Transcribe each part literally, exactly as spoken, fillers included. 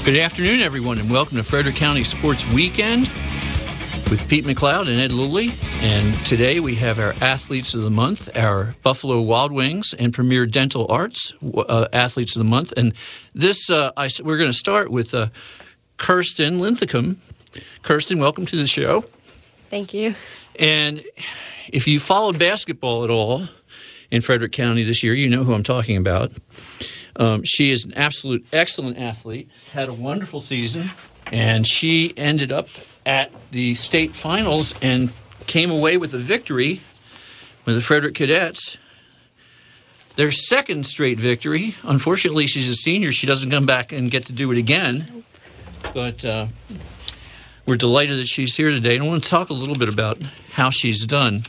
Good afternoon, everyone, and welcome to Frederick County Sports Weekend with Pete McLeod and Ed Lully. And today we have our Athletes of the Month, our Buffalo Wild Wings and Premier Dental Arts uh, Athletes of the Month. And this, uh, I, we're going to start with uh, Kirsten Linthicum. Kirsten, welcome to the show. Thank you. And if you followed basketball at all in Frederick County this year, you know who I'm talking about. Um, she is an absolute excellent athlete, had a wonderful season, and she ended up at the state finals and came away with a victory with the Frederick Cadets. Their second straight victory. Unfortunately, she's a senior. She doesn't come back and get to do it again. But uh, we're delighted that she's here today. And I want to talk a little bit about how she's done.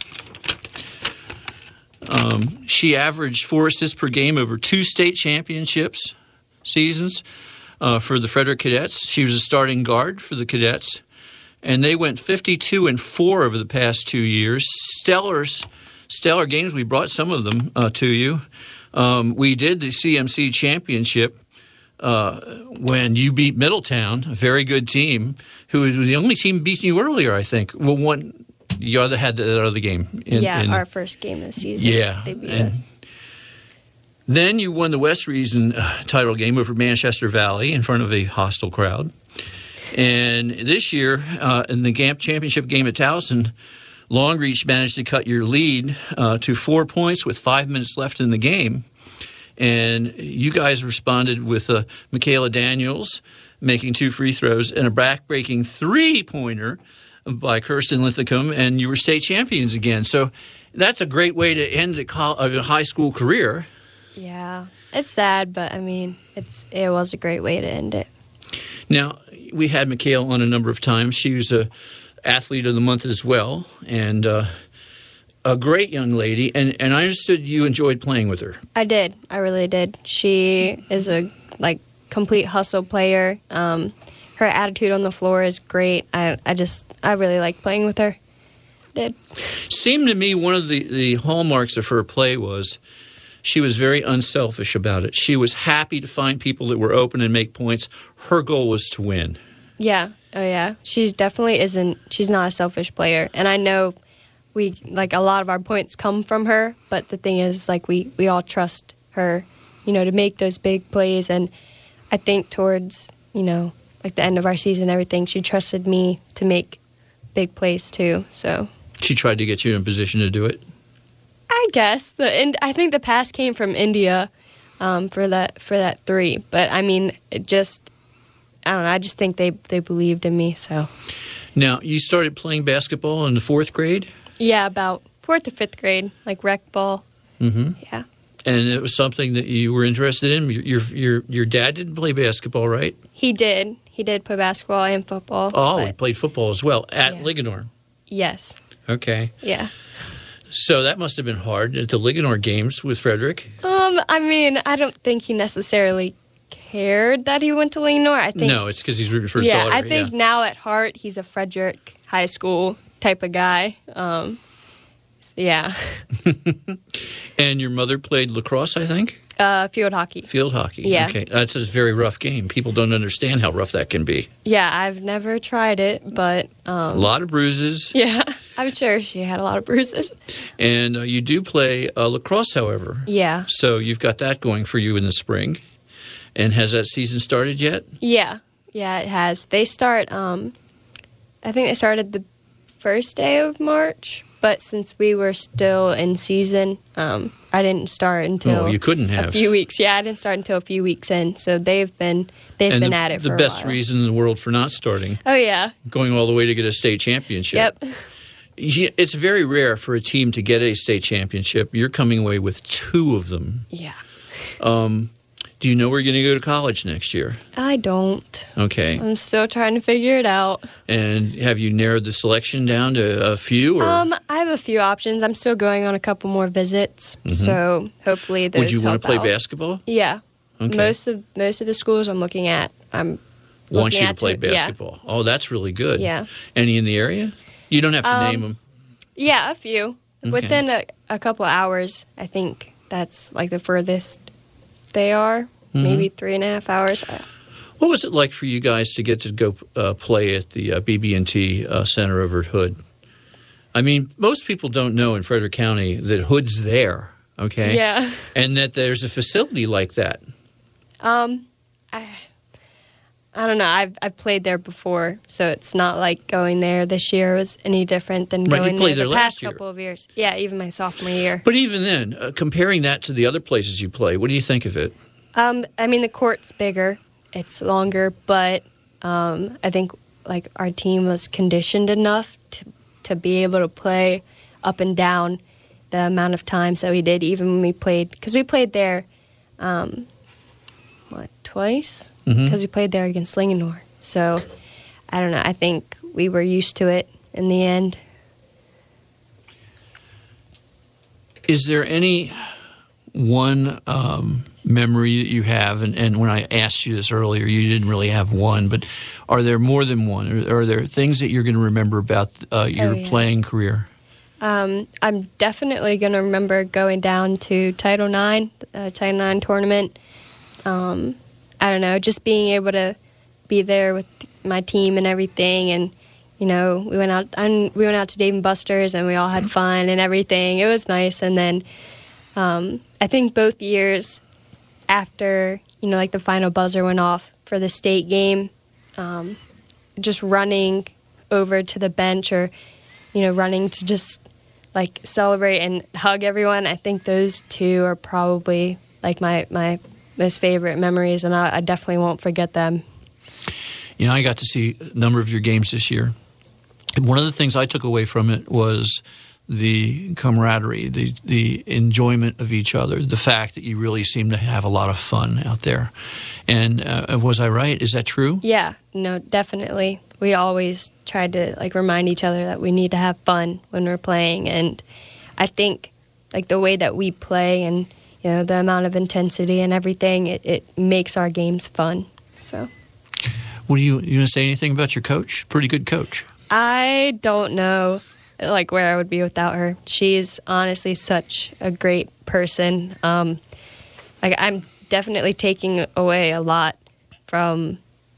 Um, she averaged four assists per game over two state championships seasons uh, for the Frederick Cadets. She was a starting guard for the Cadets, and they went fifty-two and four over the past two years. Stellar, stellar games. We brought some of them uh, to you. Um, we did the C M C championship uh, when you beat Middletown, a very good team, who was the only team beating you earlier, I think. Well, one. You other had that other game. In, yeah, in, our first game of the season. Yeah. They beat and us. Then you won the West Region uh, title game over Manchester Valley in front of a hostile crowd. And this year, uh, in the Gamp Championship game at Towson, Longreach managed to cut your lead uh, to four points with five minutes left in the game. And you guys responded with uh, Michaela Daniels making two free throws and a back-breaking three-pointer by Kirsten Linthicum, and you were state champions again. So that's a great way to end a, college, a high school career. Yeah, it's sad, but I mean, it's it was a great way to end it. Now, we had Michaela on a number of times. She was a athlete of the month as well, and uh, a great young lady. And, and I understood you enjoyed playing with her. I did. I really did. She is a like complete hustle player. Um, Her attitude on the floor is great. I I just, I really like playing with her. Did. Seemed to me one of the, the hallmarks of her play was she was very unselfish about it. She was happy to find people that were open and make points. Her goal was to win. Yeah. Oh, yeah. She definitely isn't, she's not a selfish player. And I know we, like, a lot of our points come from her, but the thing is, like, we, we all trust her, you know, to make those big plays. And I think towards, you know, like the end of our season and everything, she trusted me to make big plays too. So she tried to get you in a position to do it? I guess. The and I think the pass came from India um, for that for that three. But I mean, it just, I don't know, I just think they, they believed in me. So now, you started playing basketball in the fourth grade? Yeah, about fourth or fifth grade, like rec ball. Mm-hmm. Yeah. And it was something that you were interested in? Your your your dad didn't play basketball, right? He did. He did play basketball and football. Oh, he played football as well at yeah. Ligonier. Yes. Okay. Yeah. So that must have been hard at the Ligonier games with Frederick. Um, I mean, I don't think he necessarily cared that he went to Ligonier. I think no, it's because he's rooting for his yeah, daughter. I think yeah. now at heart he's a Frederick High School type of guy. Um, so yeah. And your mother played lacrosse, I think? Uh, field hockey. Field hockey. Yeah. Okay. That's a very rough game. People don't understand how rough that can be. Yeah, I've never tried it, but um, a lot of bruises. Yeah, I'm sure she had a lot of bruises. And uh, you do play uh, lacrosse, however. Yeah. So you've got that going for you in the spring. And has that season started yet? Yeah. Yeah, it has. They start, um, I think they started the first day of March, but since we were still in season, um, I didn't start until oh, you couldn't have. a few weeks. Yeah, I didn't start until a few weeks in. So they've been they've and been the, at it for the a best while. reason in the world for not starting. Oh yeah, going all the way to get a state championship. Yep. It's very rare for a team to get a state championship. You're coming away with two of them. Yeah. Um, do you know where you're going to go to college next year? I don't. Okay. I'm still trying to figure it out. And have you narrowed the selection down to a few? Or? Um, I have a few options. I'm still going on a couple more visits, mm-hmm. so hopefully those Would you want to play out. basketball? Yeah. Okay. Most of most of the schools I'm looking at, I'm want you to at play to, basketball. Yeah. Oh, that's really good. Yeah. Any in the area? You don't have to um, name them. Yeah, a few. Okay. Within a, a couple of hours, I think that's like the furthest they are. Mm-hmm. Maybe three and a half hours. What was it like for you guys to get to go uh, play at the uh, B B and T uh, Center over at Hood? I mean, most people don't know in Frederick County that Hood's there, okay? Yeah. And that there's a facility like that. Um, I, I don't know. I've I've played there before, so it's not like going there this year was any different than Right, you going played there there the last past year. couple of years. Yeah, even my sophomore year. But even then, uh, comparing that to the other places you play, what do you think of it? Um, I mean, the court's bigger, it's longer, but um, I think like our team was conditioned enough to to be able to play up and down the amount of times that we did, even when we played, because we played there, um, what twice? Because Mhm. we played there against Linganore. So I don't know. I think we were used to it in the end. Is there any one um, memory that you have, and, and when I asked you this earlier, you didn't really have one, but are there more than one? Are, are there things that you're going to remember about uh, your Oh, yeah. playing career? Um, I'm definitely going to remember going down to Title nine, uh, Title nine tournament. Um, I don't know, just being able to be there with my team and everything, and you know, we went out and we went out to Dave and Buster's, and we all had fun and everything. It was nice, and then um, I think both years after, you know, like the final buzzer went off for the state game, um, just running over to the bench or, you know, running to just like celebrate and hug everyone. I think those two are probably like my, my most favorite memories, and I, I definitely won't forget them. You know, I got to see a number of your games this year. And one of the things I took away from it was the camaraderie, the the enjoyment of each other, the fact that you really seem to have a lot of fun out there. And uh, was I right? Is that true? Yeah, no, definitely. We always tried to like remind each other that we need to have fun when we're playing, and I think like the way that we play and you know the amount of intensity and everything, it, it makes our games fun. So, What do you you going to say anything about your coach? Pretty good coach. I don't know like where I would be without her. She's honestly such a great person. Um, like I'm definitely taking away a lot from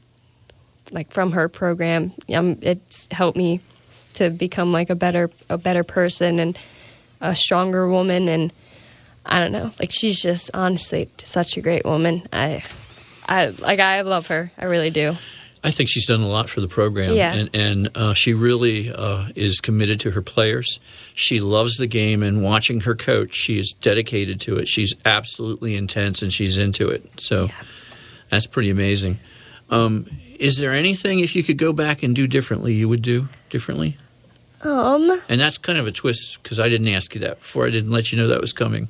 like from her program. Um, it's helped me to become like a better a better person and a stronger woman. And I don't know, like she's just honestly such a great woman. I, I like I love her. I really do. I think she's done a lot for the program, Yeah. and, and uh, she really uh, is committed to her players. She loves the game, and watching her coach, she is dedicated to it. She's absolutely intense, and she's into it. So Yeah. that's pretty amazing. Um, is there anything, if you could go back and do differently, you would do differently? Um, And that's kind of a twist, because I didn't ask you that before. I didn't let you know that was coming.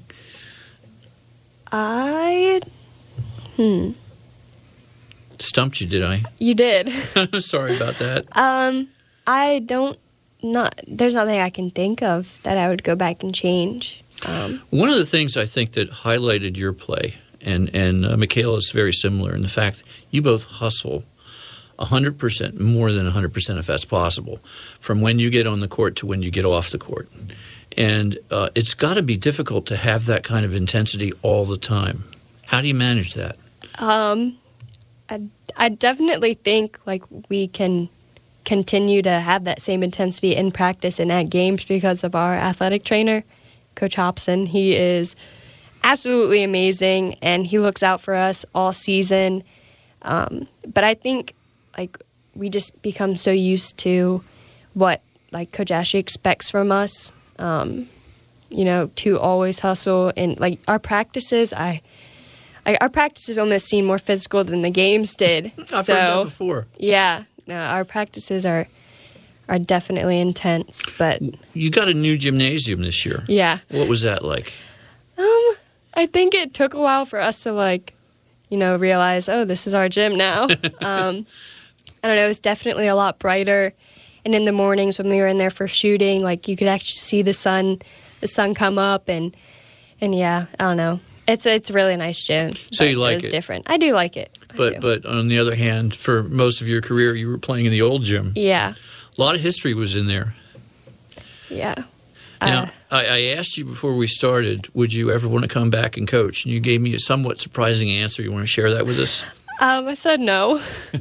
I hmm. Stumped you, did I? You did. I'm sorry about that. Um, I don't. Not there's nothing I can think of that I would go back and change. Um, One of the things I think that highlighted your play, and, and uh, Michaela is very similar in the fact you both hustle one hundred percent, more than one hundred percent if that's possible, from when you get on the court to when you get off the court. And uh, it's got to be difficult to have that kind of intensity all the time. How do you manage that? um, I I definitely think like we can continue to have that same intensity in practice and at games because of our athletic trainer, Coach Hobson. He is absolutely amazing, and he looks out for us all season. Um, but I think like we just become so used to what like Coach Ashley expects from us, um, you know, to always hustle. And like our practices, I, I our practices almost seem more physical than the games did. I've so heard that before. yeah, no, our practices are are definitely intense. But You got a new gymnasium this year. yeah, What was that like? um, I think it took a while for us to like, you know, realize, oh, this is our gym now. um, I don't know. It was definitely a lot brighter. And in the mornings when we were in there for shooting, like you could actually see the sun, the sun come up, and and yeah, I don't know. It's it's a really nice gym. So but you like it? was it? different. I do like it. I But do. but on the other hand, for most of your career, you were playing in the old gym. yeah, A lot of history was in there. yeah. Now, Uh, I, I asked you before we started, would you ever want to come back and coach? And you gave me a somewhat surprising answer. You want to share that with us? Um, I said no.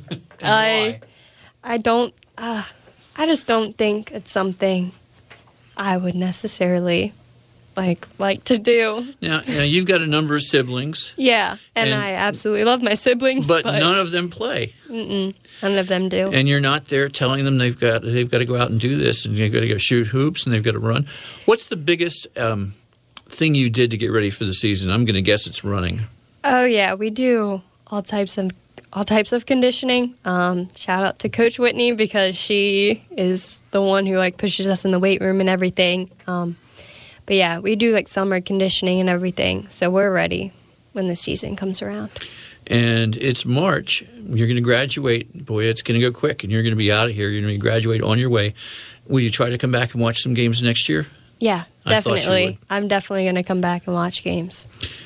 I, why? I don't. Uh, I just don't think it's something I would necessarily like like to do. Now, now you've got a number of siblings, Yeah, and, And- I absolutely love my siblings, but, but, none of them play, mm-mm, none of them do. and you're not there telling them they've got they've got to go out and do this, and they've got to go shoot hoops, and they've got to run. What's the biggest um, thing you did to get ready for the season? I'm going to guess it's running. Oh yeah, we do all types of all types of conditioning. Um, shout out to Coach Whitney because she is the one who like pushes us in the weight room and everything. Um, but yeah, we do like summer conditioning and everything, so we're ready when the season comes around. And it's March. You're going to graduate. Boy, it's going to go quick, and you're going to be out of here. You're going to graduate on your way. Will you try to come back and watch some games next year? Yeah, I thought you definitely. would. I'm definitely going to come back and watch games.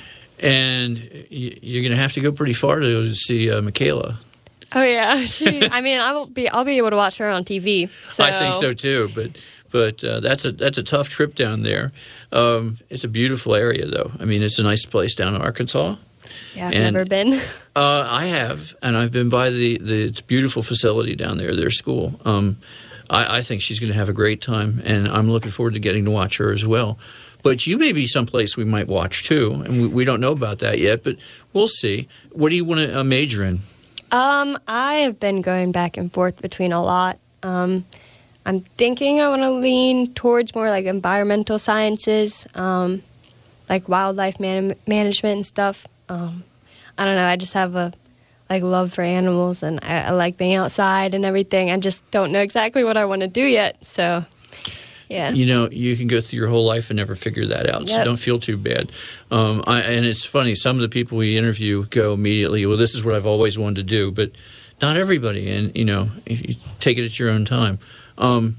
And y- you're going to have to go pretty far to see uh, Michaela. Oh yeah, she. I mean, I will be. I'll be able to watch her on T V. So. I think so too, but but uh, that's a that's a tough trip down there. Um, it's a beautiful area, though. I mean, it's a nice place down in Arkansas. Yeah, I've and- never been. Uh, I have, and I've been by the, the it's a beautiful facility down there, their school. Um, I, I think she's going to have a great time, and I'm looking forward to getting to watch her as well. But you may be someplace we might watch too, and we, we don't know about that yet, but we'll see. What do you want to uh, major in? Um, I have been going back and forth between a lot. Um, I'm thinking I want to lean towards more like environmental sciences, um, like wildlife man- management and stuff. Um, I don't know. I just have a like love for animals, and I, I like being outside and everything. I just don't know exactly what I want to do yet. So, yeah. You know, you can go through your whole life and never figure that out, so Yep. don't feel too bad. Um, I, and it's funny, some of the people we interview go immediately, well, this is what I've always wanted to do, but not everybody, and, you know, you take it at your own time. Um,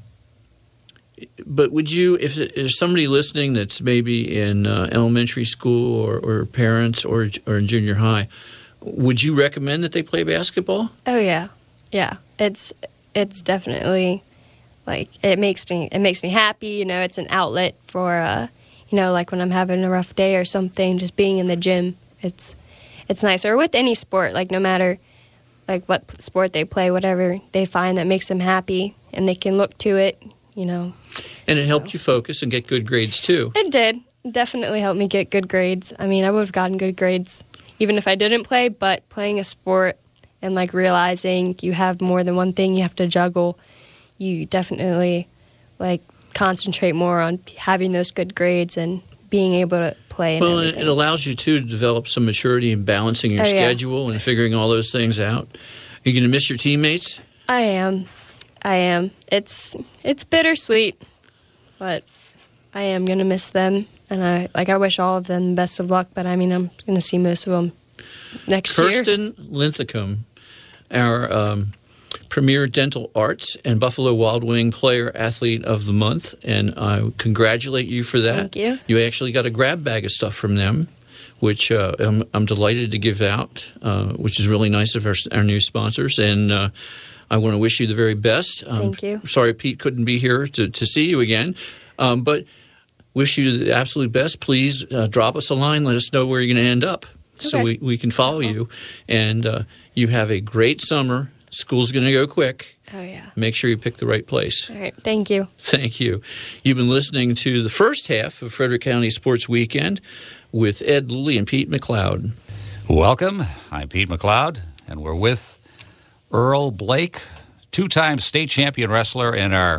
but would you, if there's somebody listening that's maybe in uh, elementary school or, or parents or, or in junior high, would you recommend that they play basketball? Oh yeah, yeah. It's it's definitely like it makes me it makes me happy. You know, it's an outlet for uh, you know, like when I'm having a rough day or something. Just being in the gym, it's it's nice. Or with any sport, like no matter like what p- sport they play, whatever they find that makes them happy, and they can look to it. You know, And it helped So- you focus and get good grades too. it did definitely help me get good grades. I mean, I would have gotten good grades even if I didn't play, but playing a sport and like realizing you have more than one thing you have to juggle, you definitely like concentrate more on having those good grades and being able to play. And Well, it, everything. it allows you too to develop some maturity in balancing your Oh, yeah. schedule and figuring all those things out. Are you going to miss your teammates? I am, I am. It's it's bittersweet, but I am gonna miss them, and I like I wish all of them the best of luck. But I mean, I'm gonna see most of them next year. Kirsten Linthicum, our um, premier dental arts and Buffalo Wild Wing player athlete of the month, and I congratulate you for that. Thank you. You actually got a grab bag of stuff from them, which uh, I'm, I'm delighted to give out, uh, which is really nice of our, our new sponsors. And uh, I want to wish you the very best. Um, Thank you. Sorry Pete couldn't be here to, to see you again, um, but wish you the absolute best. Please uh, drop us a line. Let us know where you're going to end up so Okay. we, we can follow you. And uh, you have a great summer. School's going to go quick. Oh yeah. Make sure you pick the right place. All right. Thank you. Thank you. You've been listening to the first half of Frederick County Sports Weekend with Ed Lilly and Pete McLeod. Welcome. I'm Pete McLeod, and we're with Earl Blake, two-time state champion wrestler and our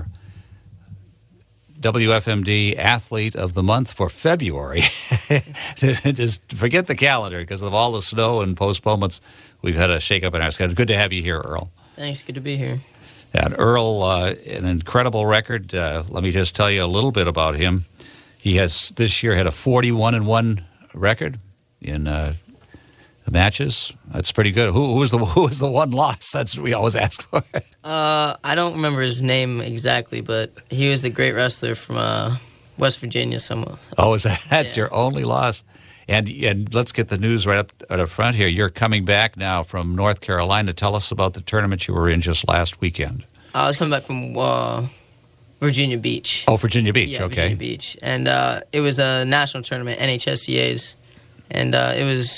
W F M D Athlete of the Month for February. Just forget the calendar because of all the snow and postponements. We've had a shake-up in our schedule. Good to have you here, Earl. Thanks. Good to be here. And Earl, uh, an incredible record. Uh, let me just tell you a little bit about him. He has this year had a forty-one and one record in uh, the matches. That's pretty good. Who, who was the who was the one loss? That's what we always ask for. Uh, I don't remember his name exactly, but he was a great wrestler from uh, West Virginia somewhere. Oh, is that that's Yeah. your only loss? And and let's get the news right up at the front here. You're coming back now from North Carolina. Tell us about the tournament you were in just last weekend. I was coming back from uh, Virginia Beach. Oh, Virginia Beach. yeah, okay. Virginia Beach. And uh, it was a national tournament, N H S C A's. And uh, it was a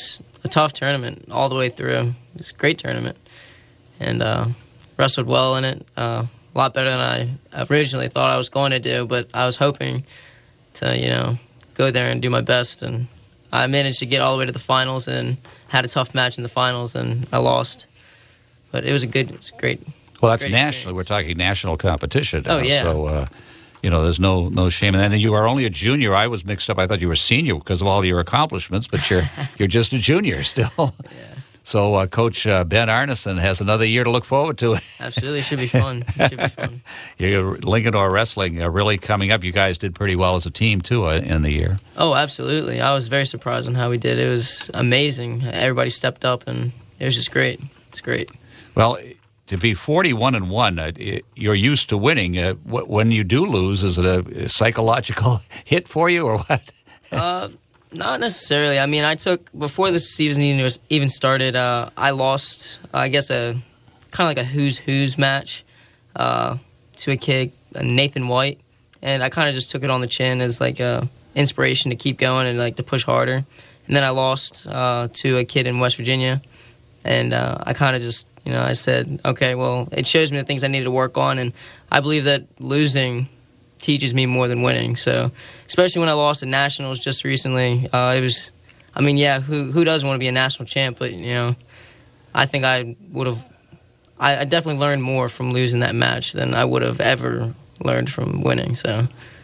tough tournament all the way through. It's a great tournament, and uh, wrestled well in it. Uh, a lot better than I originally thought I was going to do, but I was hoping to, you know, go there and do my best, and I managed to get all the way to the finals and had a tough match in the finals, and I lost. But it was a good, it was a great. Well, that's great national. We're talking national competition now. Oh, yeah. So, uh, you know, there's no no shame in that. And you are only a junior. I was mixed up. I thought you were senior because of all your accomplishments, but you're you're just a junior still. Yeah. So, uh, Coach uh, Ben Arneson has another year to look forward to. Absolutely, it should be fun. It should be fun. You're Linganore Wrestling uh, really coming up. You guys did pretty well as a team too uh, in the year. Oh, absolutely. I was very surprised on how we did. It was amazing. Everybody stepped up, and it was just great. It's great. Well, to be forty-one and one, uh, you're used to winning. Uh, when you do lose, is it a psychological hit for you, or what? uh, not necessarily. I mean, I took before the season even started. Uh, I lost, I guess, a kind of like a who's who's match uh, to a kid, Nathan White, and I kind of just took it on the chin as like a inspiration to keep going and like to push harder. And then I lost uh, to a kid in West Virginia, and uh, I kind of just. You know, I said, okay, well, it shows me the things I need to work on, and I believe that losing teaches me more than winning. So, especially when I lost at nationals just recently, uh, it was, I mean, yeah, who who doesn't want to be a national champ? But you know, I think I would have, I, I definitely learned more from losing that match than I would have ever learned from winning. So,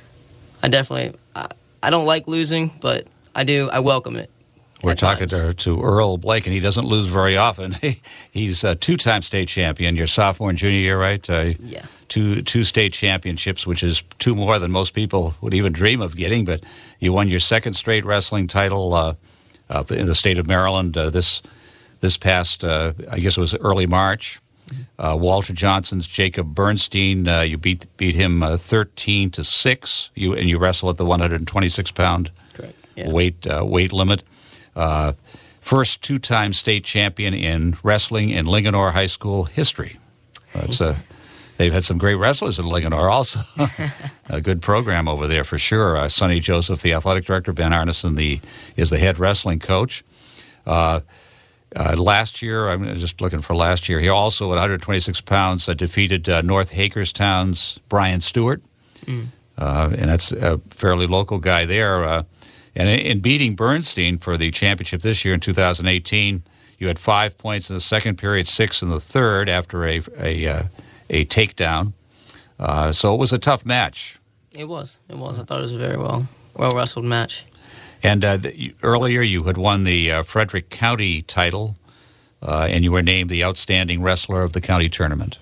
I definitely, I, I don't like losing, but I do, I welcome it. We're talking to, to Earl Blake, and he doesn't lose very often. He's a two-time state champion. Your sophomore and junior year, right? Uh, yeah. Two two state championships, which is two more than most people would even dream of getting. But you won your second straight wrestling title uh, uh, in the state of Maryland uh, this this past, uh, I guess it was early March. Uh, Walter Johnson's Jacob Bernstein, uh, you beat beat him uh, thirteen to six. You and you wrestle at the one hundred twenty-six pound Correct. Yeah. weight uh, weight limit. Uh, first two-time state champion in wrestling in Linganore High School history. That's a, they've had some great wrestlers in Linganore also. A good program over there for sure. Uh, Sonny Joseph, the athletic director, Ben Arneson, the is the head wrestling coach. Uh, uh, last year, I'm just looking for last year, he also at one hundred twenty-six pounds uh, defeated uh, North Hagerstown's Brian Stewart. Mm. Uh, and that's a fairly local guy there. Uh, And in beating Bernstein for the championship this year in two thousand eighteen, you had five points in the second period, six in the third after a a, uh, a takedown. Uh, so it was a tough match. It was. It was. I thought it was a very well well wrestled match. And uh, the, earlier you had won the uh, Frederick County title, uh, and you were named the outstanding wrestler of the county tournament.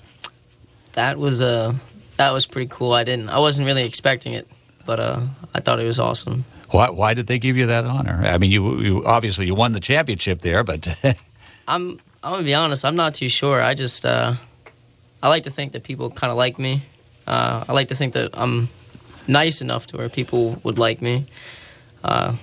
That was uh, that was pretty cool. I didn't. I wasn't really expecting it, but uh, I thought it was awesome. Why, why did they give you that honor? I mean, you, you obviously you won the championship there, but I'm I'm gonna be honest. I'm not too sure. I just uh, I like to think that people kind of like me. Uh, I like to think that I'm nice enough to where people would like me. Uh,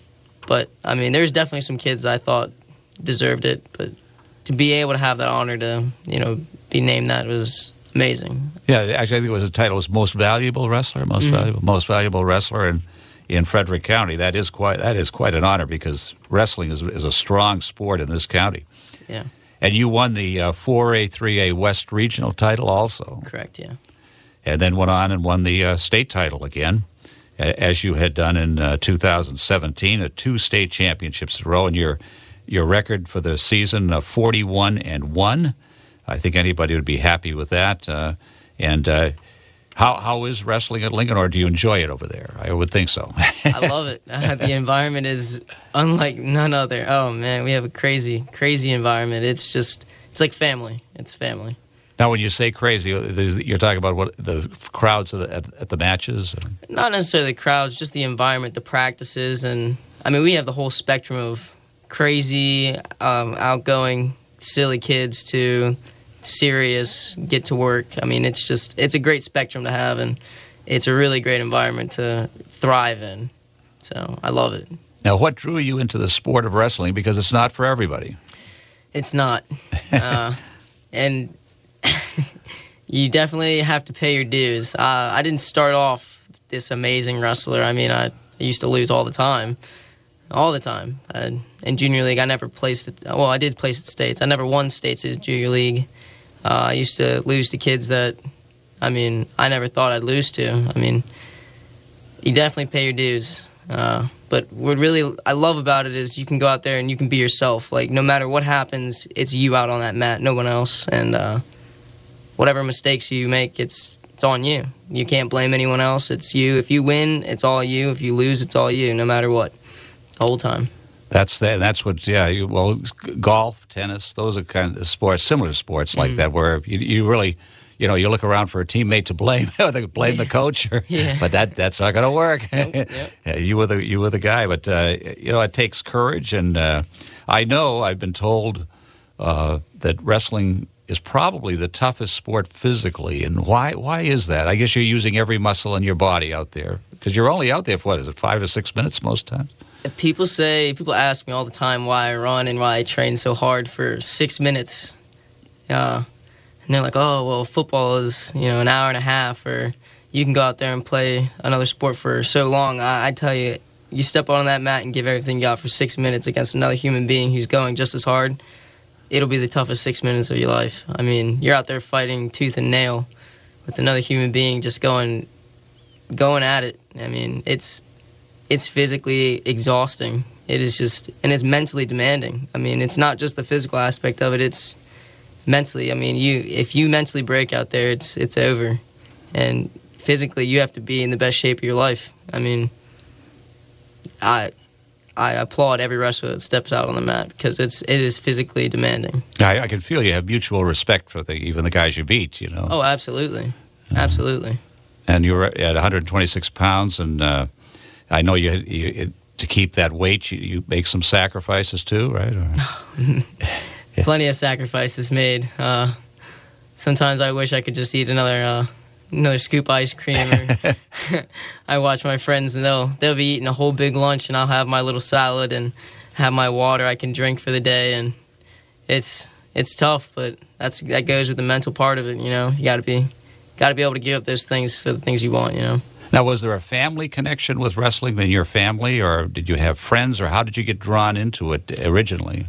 but I mean, there's definitely some kids that I thought deserved it. But to be able to have that honor to you know be named that was amazing. Yeah, actually, I think it was a title was most valuable wrestler, most mm-hmm. valuable, most valuable wrestler, and. In Frederick County, that is quite that is quite an honor because wrestling is is a strong sport in this county. Yeah, and you won the uh, four A, three A West regional title also. Correct. Yeah, and then went on and won the uh, state title again, as you had done in uh, two thousand seventeen, uh, two state championships in a row, and your your record for the season of uh, forty-one and one. I think anybody would be happy with that, uh, and. Uh, How how is wrestling at Linganore? Do you enjoy it over there? I would think so. I love it. Uh, the environment is unlike none other. Oh man, we have a crazy, crazy environment. It's just it's like family. It's family. Now, when you say crazy, you're talking about what the crowds at, at, at the matches? Not necessarily the crowds, just the environment, the practices, and I mean we have the whole spectrum of crazy, um, outgoing, silly kids to. Serious, get to work. I mean, it's just, it's a great spectrum to have, and it's a really great environment to thrive in. So I love it. Now, what drew you into the sport of wrestling? Because it's not for everybody. It's not. uh, and you definitely have to pay your dues. Uh, I didn't start off this amazing wrestler. I mean, I, I used to lose all the time. all the time. I, in junior league, I never placed it. Well, I did place at states. I never won states in junior league. Uh, I used to lose to kids that, I mean, I never thought I'd lose to. I mean, you definitely pay your dues. Uh, but what really I love about it is you can go out there and you can be yourself. Like, no matter what happens, it's you out on that mat, no one else. And uh, whatever mistakes you make, it's it's on you. You can't blame anyone else. It's you. If you win, it's all you. If you lose, it's all you, no matter what, the whole time. That's the, that's what, yeah, you, well, golf, tennis, those are kind of sports, similar sports like mm-hmm. that, where you, you really, you know, you look around for a teammate to blame, or they blame yeah. the coach, or, yeah. but that that's not going to work. Nope, yep. yeah, you were the you were the guy, but uh, you know, it takes courage, and uh, I know I've been told uh, that wrestling is probably the toughest sport physically, and why why is that? I guess you're using every muscle in your body out there, because you're only out there for what is it, five or six minutes most times. People say, people ask me all the time why I run and why I train so hard for six minutes. Uh, and they're like, oh, well, football is, you know, an hour and a half, or you can go out there and play another sport for so long. I, I tell you, you step on that mat and give everything you got for six minutes against another human being who's going just as hard, it'll be the toughest six minutes of your life. I mean, you're out there fighting tooth and nail with another human being just going, going at it. I mean, it's... It's physically exhausting. It is just, and it's mentally demanding. I mean, it's not just the physical aspect of it, it's mentally. I mean, you if you mentally break out there, it's it's over. And physically, you have to be in the best shape of your life. I mean, I I applaud every wrestler that steps out on the mat, because it's it is physically demanding. I, I can feel you have mutual respect for the even the guys you beat, you know. Oh, absolutely. Absolutely. And you were at one hundred twenty-six pounds, and uh, I know you, you to keep that weight, you, you make some sacrifices too, right? Or, plenty of sacrifices made. Uh, sometimes I wish I could just eat another uh, another scoop ice cream. Or I watch my friends, and they'll they'll be eating a whole big lunch, and I'll have my little salad and have my water I can drink for the day. And it's it's tough, but that's that goes with the mental part of it. You know, you got to be got to be able to give up those things for the things you want. You know. Now, was there a family connection with wrestling in your family, or did you have friends, or how did you get drawn into it originally?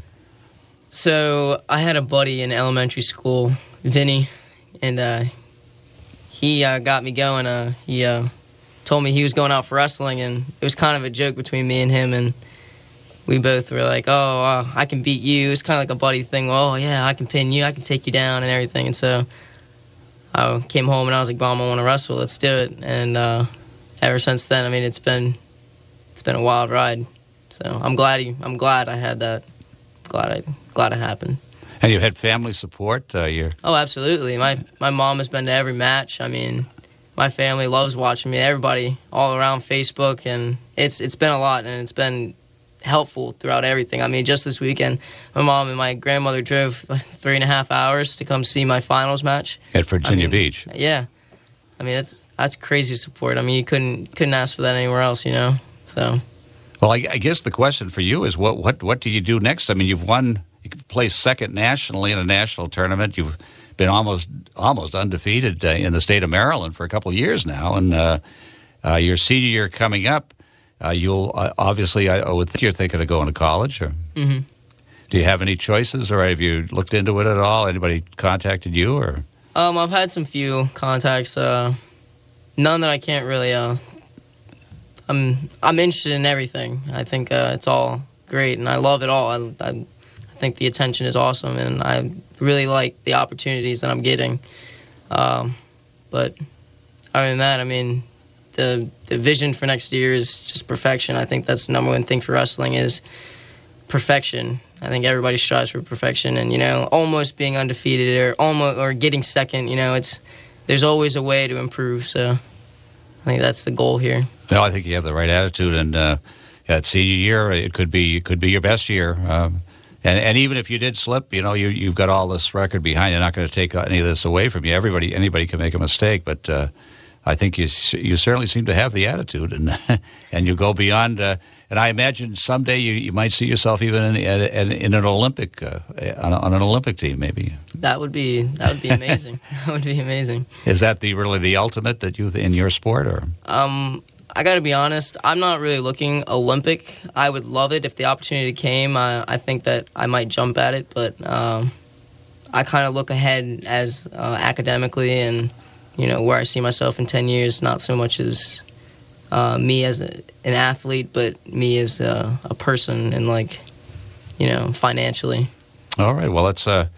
So I had a buddy in elementary school, Vinny, and uh, he uh, got me going. Uh, he uh, told me he was going out for wrestling, and it was kind of a joke between me and him, and we both were like, oh, uh, I can beat you. It's kind of like a buddy thing. Well, oh, yeah, I can pin you. I can take you down and everything. And so I came home and I was like, Mom, I want to wrestle. Let's do it. And uh, ever since then, I mean, it's been it's been a wild ride. So I'm glad he, I'm glad I had that. Glad I glad it happened. And you had family support. Uh, you're... Oh, absolutely. My my mom has been to every match. I mean, my family loves watching me. Everybody all around Facebook, and it's it's been a lot, and it's been helpful throughout everything. I mean, just this weekend, my mom and my grandmother drove three and a half hours to come see my finals match at Virginia I mean, Beach. Yeah, I mean that's that's crazy support. I mean, you couldn't couldn't ask for that anywhere else, you know. So, well, I, I guess the question for you is what what what do you do next? I mean, you've won, you placed second nationally in a national tournament. You've been almost almost undefeated uh, in the state of Maryland for a couple of years now, and uh, uh, your senior year coming up. Uh, you'll uh, obviously, I, I would think you're thinking of going to college. Or mm-hmm. Do you have any choices, or have you looked into it at all? Anybody contacted you, or? Um, I've had some few contacts. Uh, none that I can't really. Uh, I'm I'm interested in everything. I think uh, it's all great, and I love it all. I, I I think the attention is awesome, and I really like the opportunities that I'm getting. Um, but other than that, I mean. The, the vision for next year is just perfection. I think that's the number one thing for wrestling is perfection. I think everybody strives for perfection, and you know, almost being undefeated or almost or getting second. You know, it's there's always a way to improve. So I think that's the goal here. Well, I think you have the right attitude, and uh, that senior year it could be it could be your best year. Um, and and even if you did slip, you know, you you've got all this record behind you. Not going to take any of this away from you. Everybody anybody can make a mistake, but. Uh, I think you you certainly seem to have the attitude, and and you go beyond. Uh, and I imagine someday you, you might see yourself even in, in, in an Olympic uh, on, a, on an Olympic team, maybe. That would be that would be amazing. That would be amazing. Is that the really the ultimate that you in your sport, or? Um, I got to be honest, I'm not really looking Olympic. I would love it if the opportunity came. I, I think that I might jump at it, but um, I kind of look ahead as uh, academically and, you know, where I see myself in ten years, not so much as uh, me as a, an athlete, but me as a, a person and, like, you know, financially. All right. Well, let's. Uh,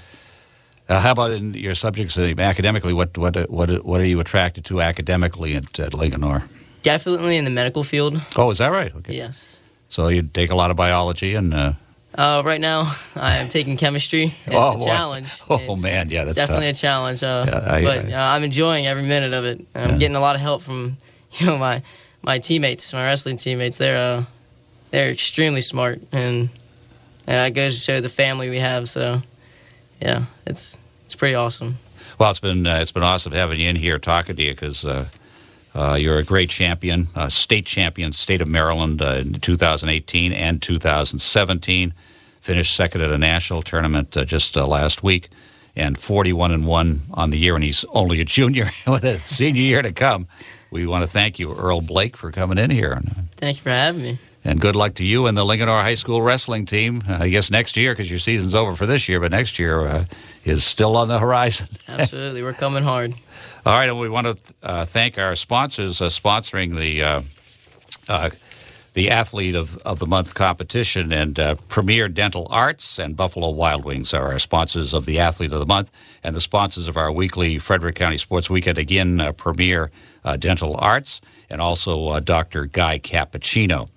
uh, how about in your subjects uh, academically? What what what what are you attracted to academically at, at Linganore? Definitely in the medical field. Oh, is that right? Okay. Yes. So you take a lot of biology and. Uh, Uh, right now, I am taking chemistry. It's oh, a boy. challenge. Oh, It's man, yeah, that's definitely tough. a challenge. Uh, Yeah, I- but I- uh, I'm enjoying every minute of it. I'm Yeah. getting a lot of help from, you know, my my teammates, my wrestling teammates. They're uh, they're extremely smart, and uh, it goes to show the family we have. So, yeah, it's it's pretty awesome. Well, it's been uh, it's been awesome having you in here talking to you because uh, uh, you're a great champion, uh, state champion, state of Maryland uh, in two thousand eighteen and two thousand seventeen. Finished second at a national tournament uh, just uh, last week, and forty-one and one on the year, and he's only a junior with a senior year to come. We want to thank you, Earl Blake, for coming in here. And, Thank you for having me. and good luck to you and the Linganore High School wrestling team. Uh, I guess next year, because your season's over for this year, but next year uh, is still on the horizon. Absolutely, we're coming hard. All right, and we want to uh, thank our sponsors uh, sponsoring the uh, uh, the Athlete of, of the Month competition, and uh, Premier Dental Arts and Buffalo Wild Wings are our sponsors of the Athlete of the Month, and the sponsors of our weekly Frederick County Sports Weekend, again, uh, Premier uh, Dental Arts, and also uh, Doctor Guy Cappuccino.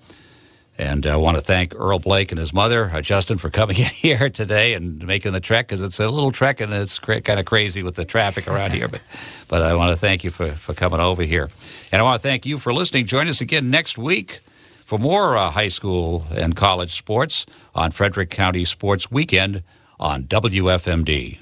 And I want to thank Earl Blake and his mother, uh, Justin, for coming in here today and making the trek, because it's a little trek and it's cra- kind of crazy with the traffic around here. But but I want to thank you for, for coming over here. And I want to thank you for listening. Join us again next week for more uh, high school and college sports on Frederick County Sports Weekend on W F M D.